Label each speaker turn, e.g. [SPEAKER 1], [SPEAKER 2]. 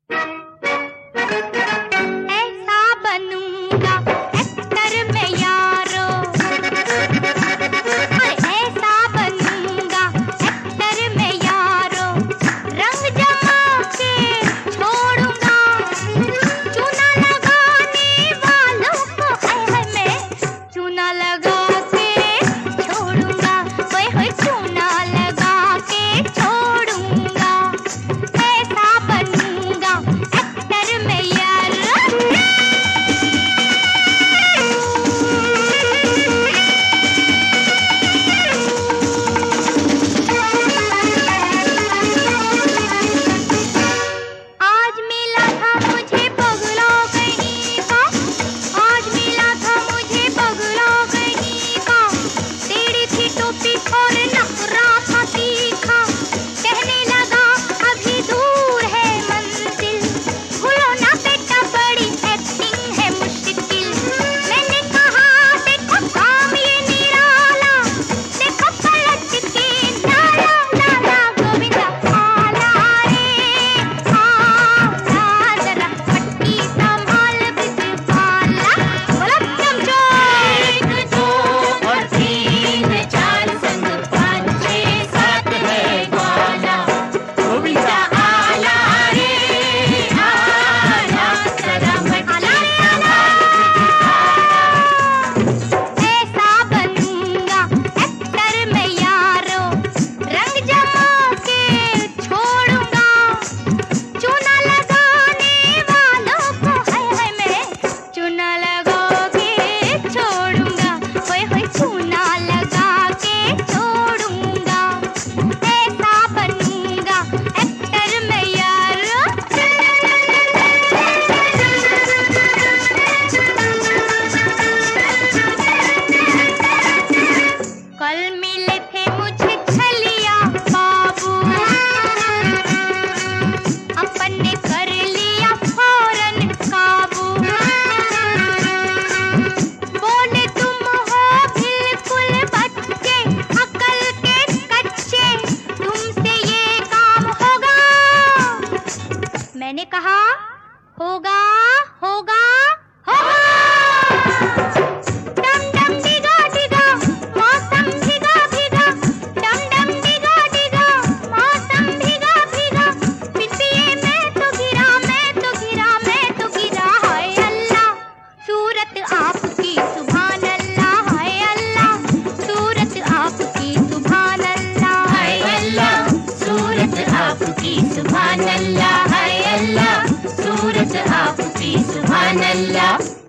[SPEAKER 1] ऐसा बनूंगा एक्टर में यारो, ऐसा बनूंगा एक्टर में यारो, रंग जमा के छोड़ूंगा, चूना लगाने वालों को है मैं चूना लगा के छोड़ूंगा, ओए चूना लगा के छोड़ूंगा, ऐसा बनूंगा एक्टर में यारो। आज मिला था मुझे पगला कहीं का, आज मिला था मुझे पगला कहीं का, टेढ़ी थी टोपी और नखरा था तीखा, कहने लगा अभी दूर है मंजिल, भूलो ना बेटा बड़ी एक्टिंग है मुश्किल। मैंने कहा देखो काम ये निराला, देखो पलट के लाला लाला गोविंदा आला रे आला, जरा पट्टी संभाल बिजवाला, बोलो चमचो।
[SPEAKER 2] एक दो और तीन चार संग पाँच छः सात है ग्वाला, गोविंदा आला रे आला, जरा मट्टी
[SPEAKER 1] ऐसा बनूंगा एक्टर में यारो, रंग जमा के छोड़ूंगा, चूना लगाने वालों को है मैं चूना लगा के छोड़ूंगा, ओए चूना लगा के छोड़ूंगा, ऐसा बनूंगा एक्टर में यारो। कल मिले थे मुझे छलिया बाबू, अपन ने कर लिया फौरन काबू, बोले तुम हो बिल्कुल बच्चे, अकल के कच्चे, तुमसे ये काम होगा। मैंने कहा होगा होगा होगा। डम डम डिगा डिगा मौसम भीगा भीगा, डम डम डिगा डिगा मौसम भीगा भीगा, पिटिए मैं तो गिरा मैं तो गिरा मैं तो गिरा, हाय अल्लाह सूरत आपकी सुभान अल्लाह, हाय अल्लाह सूरत आपकी सुभान अल्लाह,
[SPEAKER 2] हाय अल्लाह, सूरत आपकी सुभान अल्लाह, हाय अल्लाह, सूरत आपकी सुभान अल्लाह।